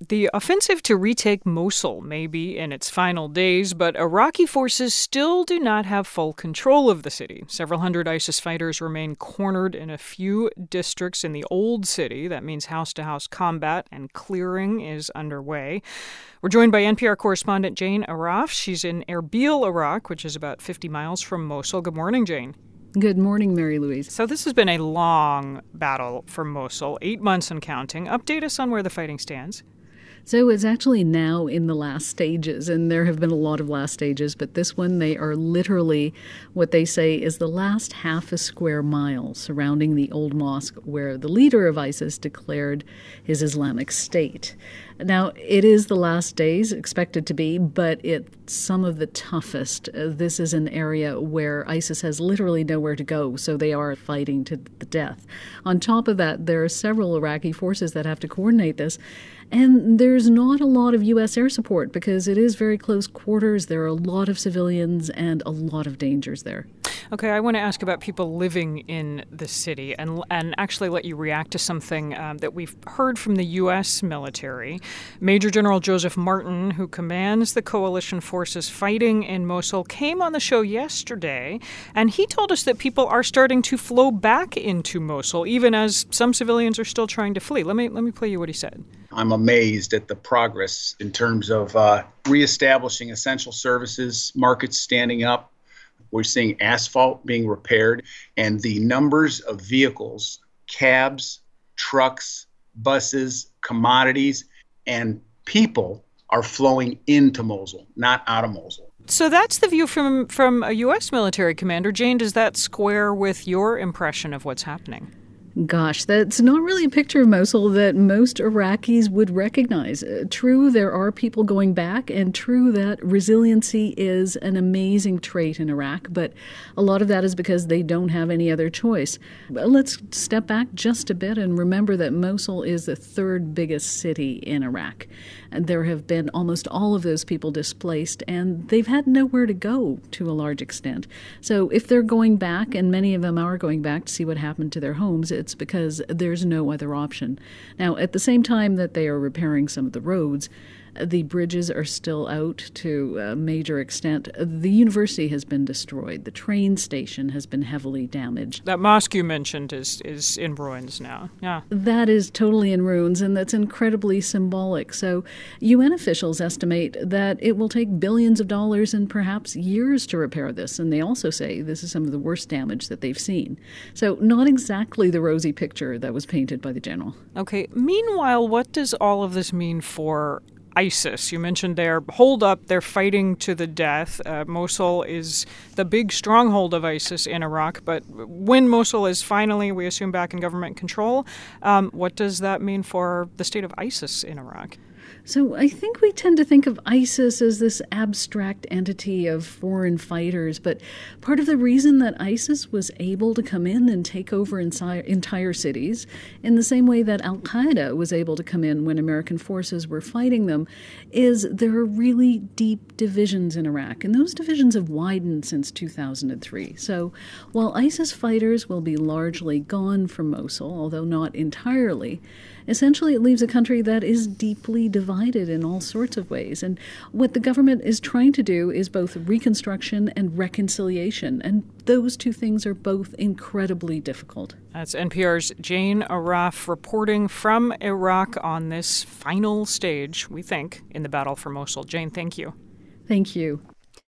The offensive to retake Mosul may be in its final days, but Iraqi forces still do not have full control of the city. Several hundred ISIS fighters remain cornered in a few districts in the old city. That means house-to-house combat and clearing is underway. We're joined by NPR correspondent Jane Arraf. She's in Erbil, Iraq, which is about 50 miles from Mosul. Good morning, Jane. Good morning, Mary Louise. So this has been a long battle for Mosul, 8 months and counting. Update us on where the fighting stands. So it's actually now in the last stages, and there have been a lot of last stages, but this one, they are literally what they say is the last half a square mile surrounding the old mosque where the leader of ISIS declared his Islamic State. Now, it is the last days, expected to be, but it's some of the toughest. This is an area where ISIS has literally nowhere to go, so they are fighting to the death. On top of that, there are several Iraqi forces that have to coordinate this, and there's not a lot of U.S. air support because it is very close quarters. There are a lot of civilians and a lot of dangers there. Okay, I want to ask about people living in the city and actually let you react to something that we've heard from the U.S. military. Major General Joseph Martin, who commands the coalition forces fighting in Mosul, came on the show yesterday, and he told us that people are starting to flow back into Mosul, even as some civilians are still trying to flee. Let me play you what he said. I'm amazed at the progress in terms of reestablishing essential services, markets standing up. We're seeing asphalt being repaired, and the numbers of vehicles, cabs, trucks, buses, commodities, and people are flowing into Mosul, not out of Mosul. So that's the view from a U.S. military commander. Jane, does that square with your impression of what's happening? Gosh, that's not really a picture of Mosul that most Iraqis would recognize. True, there are people going back, and true that resiliency is an amazing trait in Iraq, but a lot of that is because they don't have any other choice. But let's step back just a bit and remember that Mosul is the third biggest city in Iraq. And there have been almost all of those people displaced, and they've had nowhere to go to a large extent. So if they're going back, and many of them are going back to see what happened to their homes, it's because there's no other option. Now, at the same time that they are repairing some of the roads, the bridges are still out to a major extent. The university has been destroyed. The train station has been heavily damaged. That mosque you mentioned is in ruins now. Yeah. That is totally in ruins, and that's incredibly symbolic. So UN officials estimate that it will take billions of dollars and perhaps years to repair this, and they also say this is some of the worst damage that they've seen. So not exactly the rosy picture that was painted by the general. Okay. Meanwhile, what does all of this mean for ISIS? You mentioned they're holed up, they're fighting to the death. Mosul is the big stronghold of ISIS in Iraq, but when Mosul is finally, we assume, back in government control, what does that mean for the state of ISIS in Iraq? So I think we tend to think of ISIS as this abstract entity of foreign fighters, but part of the reason that ISIS was able to come in and take over entire cities, in the same way that al-Qaeda was able to come in when American forces were fighting them, is there are really deep divisions in Iraq, and those divisions have widened since 2003. So while ISIS fighters will be largely gone from Mosul, although not entirely, essentially it leaves a country that is deeply divided in all sorts of ways. And what the government is trying to do is both reconstruction and reconciliation. And those two things are both incredibly difficult. That's NPR's Jane Arraf reporting from Iraq on this final stage, we think, in the battle for Mosul. Jane, thank you. Thank you.